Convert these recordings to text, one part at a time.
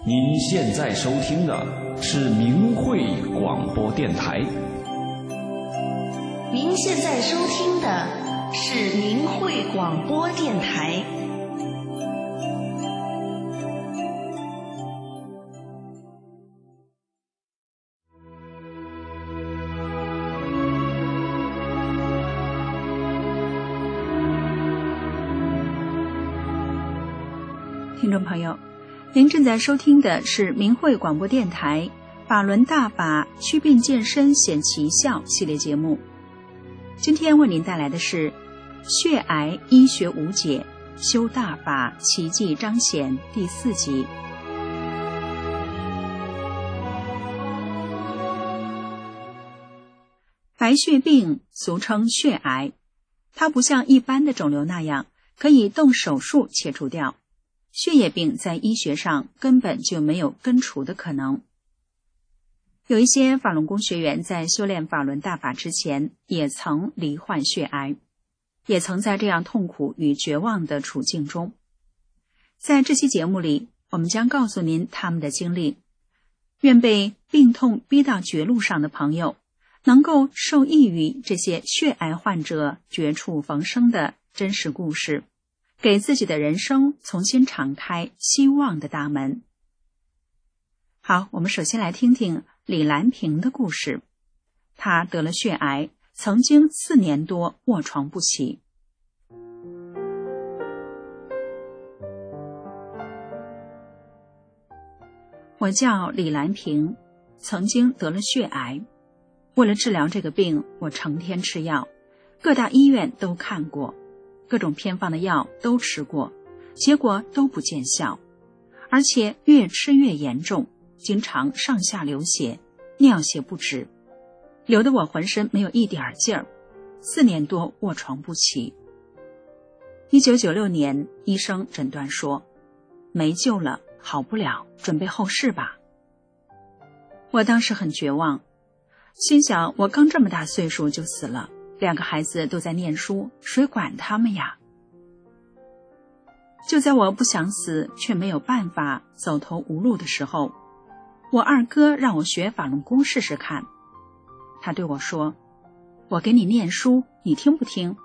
您现在收听的是明慧广播电台。 您现在收听的是明慧广播电台。 听众朋友，您正在收听的是明慧广播电台法轮大法祛病健身显奇效系列节目。今天为您带来的是血癌医学无解，修大法奇迹彰显第4集。白血病俗称血癌，它不像一般的肿瘤那样可以动手术切除掉。血液病在医学上根本就没有根除的可能。有一些法轮功学员在修炼法轮大法之前也曾罹患血癌，也曾在这样痛苦与绝望的处境中。在这期节目里，我们将告诉您他们的经历，愿被病痛逼到绝路上的朋友能够受益于这些血癌患者绝处逢生的真实故事，给自己的人生重新敞开希望的大门。好，我们首先来听听李兰平的故事。她得了血癌，曾经4年多卧床不起。我叫李兰平，曾经得了血癌。为了治疗这个病，我成天吃药，各大医院都看过，各种偏方的药都吃过，结果都不见效，而且越吃越严重，经常上下流血，尿血不止，流得我浑身没有一点劲儿，4年多卧床不起。1996年，医生诊断说没救了，好不了，准备后事吧。我当时很绝望，心想我刚这么大岁数就死了，2个孩子都在念书，谁管他们呀？就在我不想死却没有办法走投无路的时候，我二哥让我学法轮功试试看。他对我说，我给你念书，你听不听？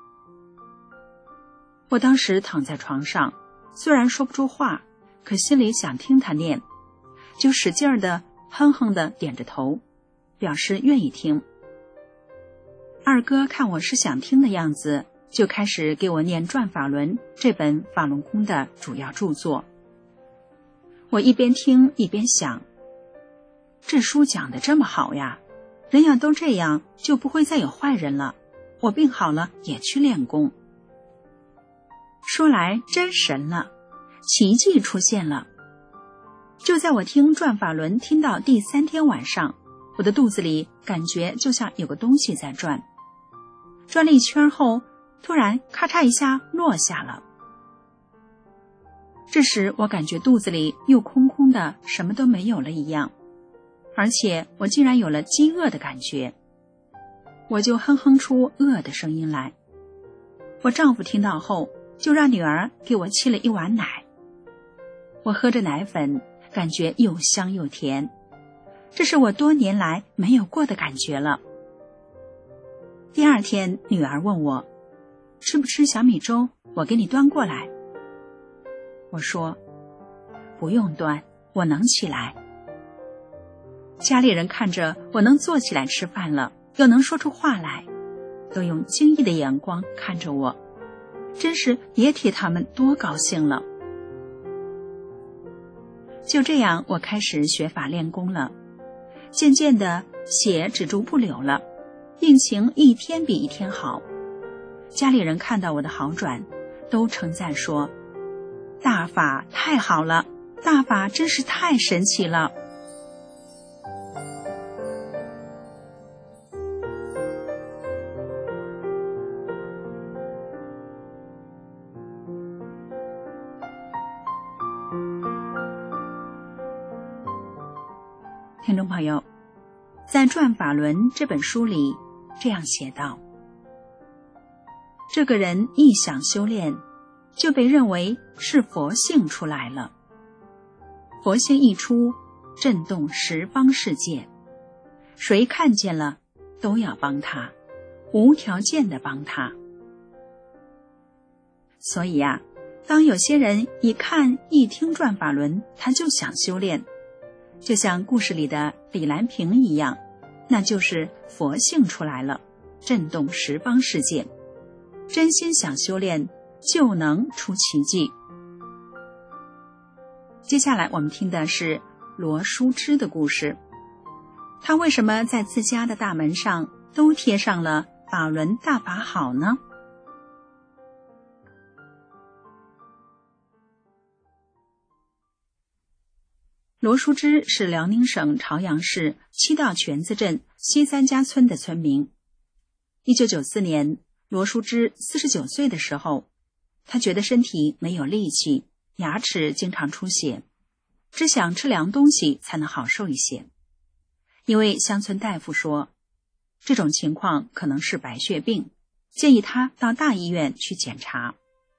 我当时躺在床上，虽然说不出话，可心里想听他念，就使劲儿的哼哼的点着头，表示愿意听。二哥看我是想听的样子，就开始给我念《转法轮》这本法轮功的主要著作。我一边听一边想，这书讲得这么好呀，人要都这样，就不会再有坏人了。我病好了也去练功。说来真神了，奇迹出现了。就在我听《转法轮》听到第3天晚上，我的肚子里感觉就像有个东西在转，转了一圈后，突然咔嚓一下落下了。这时我感觉肚子里又空空的，什么都没有了一样，而且我竟然有了饥饿的感觉，我就哼哼出饿的声音来。我丈夫听到后，就让女儿给我沏了一碗奶。我喝着奶粉，感觉又香又甜，这是我多年来没有过的感觉了。第2天，女儿问我，吃不吃小米粥？我给你端过来。我说，不用端，我能起来。家里人看着我能坐起来吃饭了，又能说出话来，都用惊异的眼光看着我，真是别提他们多高兴了。就这样，我开始学法练功了。渐渐的，血止住不流了，病情一天比一天好。家里人看到我的好转，都称赞说，大法太好了，大法真是太神奇了。听众朋友，在《转法轮》这本书里这样写道，这个人一想修炼，就被认为是佛性出来了。佛佛性一出，震动十方世界，谁看见了都要帮他，无条件的帮他。所以啊，当有些人一看一听转法轮，他就想修炼，就像故事里的李兰平一样，那就是佛性出来了，震动十方世界，真心想修炼就能出奇迹。接下来我们听的是罗淑芝的故事。他为什么在自家的大门上都贴上了法轮大法好呢？罗淑芝是辽宁省朝阳市七道泉子镇西三家村的村民。1994年，罗淑芝49岁的时候，她觉得身体没有力气，牙齿经常出血，只想吃凉东西才能好受一些。因为乡村大夫说，这种情况可能是白血病，建议她到大医院去检查。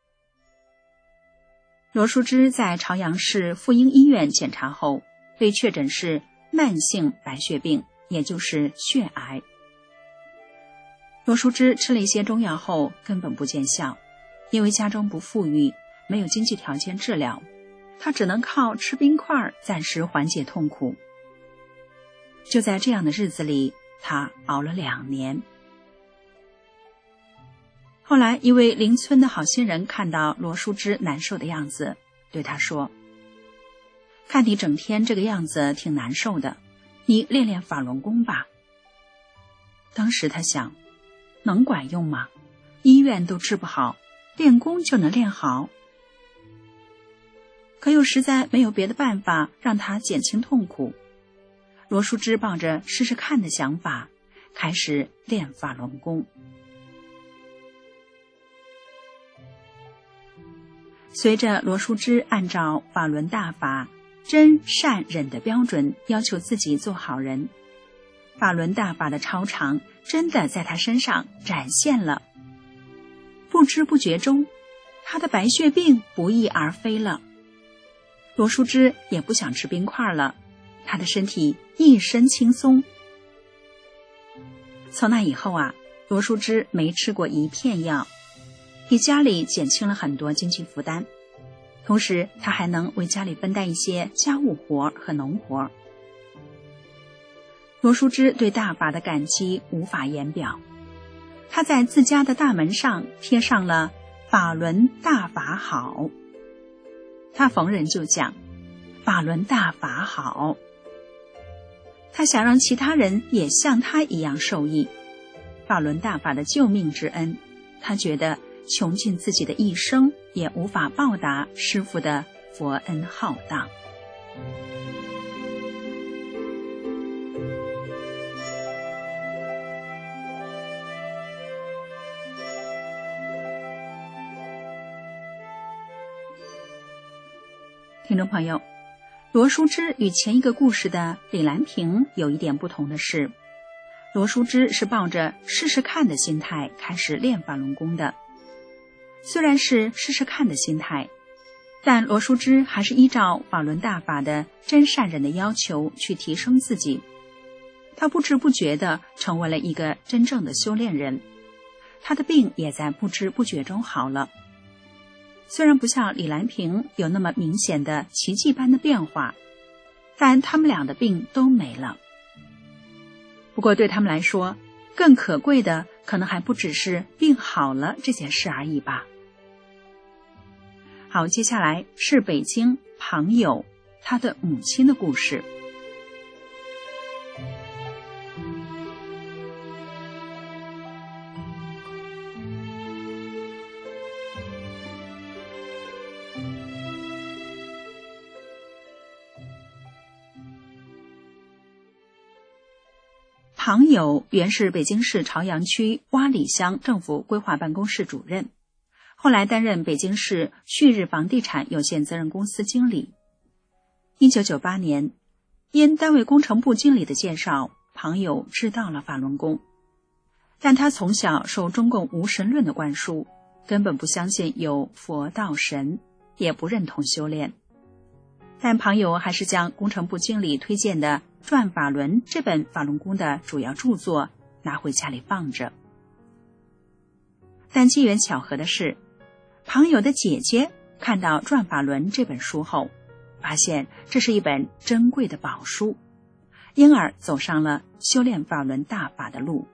罗淑芝在朝阳市妇婴医院检查后，被确诊是慢性白血病，也就是血癌。罗淑芝吃了一些中药后根本不见效，因为家中不富裕，没有经济条件治疗，她只能靠吃冰块暂时缓解痛苦。就在这样的日子里，她熬了2年。后来一位邻村的好心人看到罗淑芝难受的样子，对她说，看你整天这个样子挺难受的，你练练法轮功吧。当时她想，能管用吗？医院都治不好，练功就能练好？可又实在没有别的办法让她减轻痛苦。罗淑芝抱着试试看的想法，开始练法轮功。随着罗淑芝按照法轮大法真善忍的标准要求自己做好人，法轮大法的超常真的在她身上展现了。不知不觉中，她的白血病不翼而飞了。罗淑芝也不想吃冰块了，她的身体一身轻松。从那以后啊，罗淑芝没吃过一片药，给家里减轻了很多经济负担，同时她还能为家里分担一些家务活和农活。罗淑芝对大法的感激无法言表，她在自家的大门上贴上了法轮大法好。她逢人就讲法轮大法好，她想让其他人也像她一样受益。法轮大法的救命之恩，她觉得穷尽自己的一生也无法报答师父的佛恩浩荡。听众朋友，罗淑芝与前一个故事的李兰平有一点不同的是，罗淑芝是抱着试试看的心态开始练法轮功的。虽然是试试看的心态，但罗淑芝还是依照法轮大法的真善忍的要求去提升自己。她不知不觉地成为了一个真正的修炼人，她的病也在不知不觉中好了。虽然不像李兰平有那么明显的奇迹般的变化，但他们俩的病都没了。不过对他们来说，更可贵的可能还不只是病好了这件事而已吧。好，接下来是北京庞友他的母亲的故事。庞友原是北京市朝阳区洼里乡政府规划办公室主任，后来担任北京市旭日房地产有限责任公司经理。1998年，因单位工程部经理的介绍，庞友知道了法轮功。但他从小受中共无神论的灌输，根本不相信有佛道神，也不认同修炼。 但庞友还是将工程部经理推荐的《转法轮》这本法轮功的主要著作拿回家里放着。但机缘巧合的是，庞友的姐姐看到《转法轮》这本书后，发现这是一本珍贵的宝书，因而走上了修炼法轮大法的路。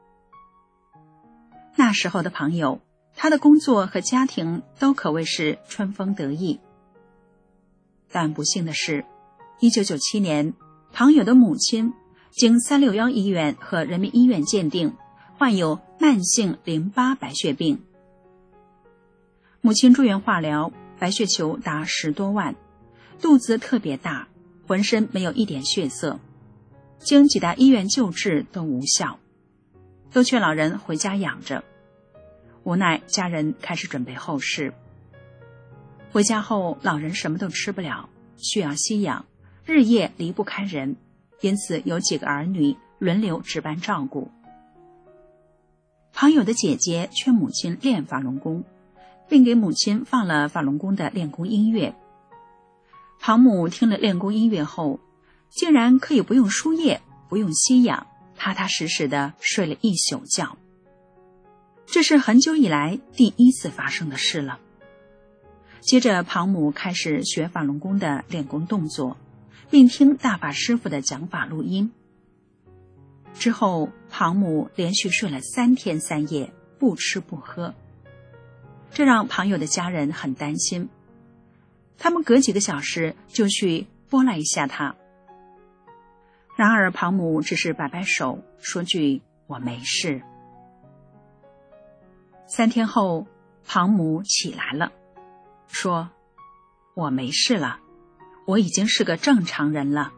那时候的庞友，他的工作和家庭都可谓是春风得意。但不幸的是，1997年，庞友的母亲经361医院和人民医院鉴定，患有慢性淋巴白血病。母亲住院化疗，白血球达10多万，肚子特别大，浑身没有一点血色，经几大医院救治都无效，都劝老人回家养着。无奈家人开始准备后事。回家后，老人什么都吃不了，需要吸氧，日夜离不开人，因此有几个儿女轮流值班照顾。庞友的姐姐劝母亲练法轮功，并给母亲放了法轮功的练功音乐。庞母听了练功音乐后，竟然可以不用输液，不用吸氧，踏踏实实地睡了一宿觉。这是很久以来第一次发生的事了。接着庞母开始学法轮功的练功动作，并听大法师父的讲法录音。之后庞母连续睡了3天3夜，不吃不喝，这让庞友的家人很担心，他们隔几个小时就去拨拉一下他。然而庞母只是摆摆手，说句我没事。3天后，庞母起来了，说我没事了，我已经是个正常人了。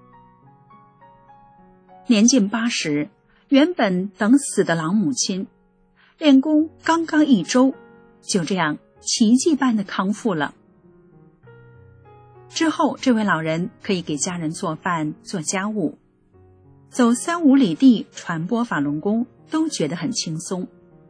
年近80，原本等死的老母亲，练功刚刚1周，就这样奇迹般的康复了。之后这位老人可以给家人做饭做家务，走3、5里地传播法轮功都觉得很轻松。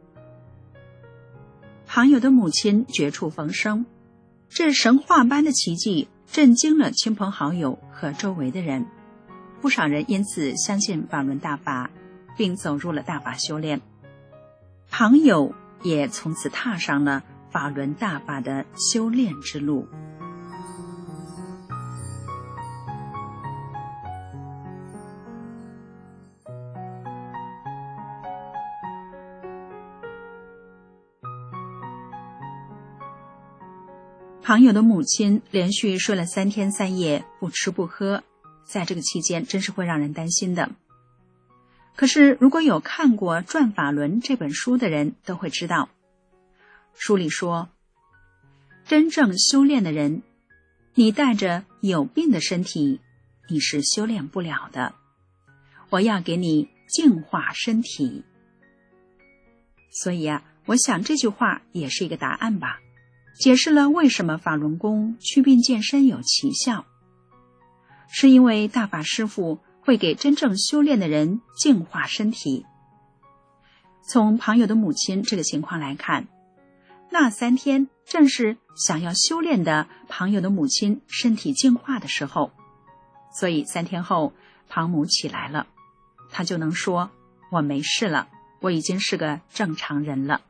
庞友的母亲绝处逢生，这神话般的奇迹震惊了亲朋好友和周围的人，不少人因此相信法轮大法，并走入了大法修炼。庞友也从此踏上了法轮大法的修炼之路。庞友的母亲连续睡了3天3夜，不吃不喝，在这个期间真是会让人担心的。可是如果有看过《转法轮》这本书的人都会知道，书里说，真正修炼的人，你带着有病的身体，你是修炼不了的。我要给你净化身体。所以我想这句话也是一个答案吧，解释了为什么法轮功祛病健身有奇效，是因为大法师父会给真正修炼的人净化身体。从庞友的母亲这个情况来看，那3天正是想要修炼的庞友的母亲身体净化的时候，所以3天后庞母起来了，她就能说我没事了，我已经是个正常人了。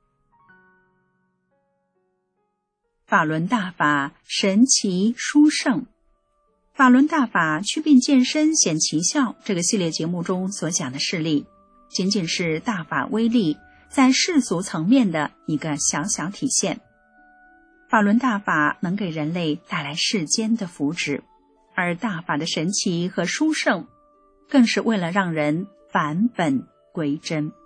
法轮大法神奇殊胜，法轮大法祛病健身显奇效这个系列节目中所讲的事例，仅仅是大法威力在世俗层面的一个小小体现。法轮大法能给人类带来世间的福祉，而大法的神奇和殊胜，更是为了让人返本归真。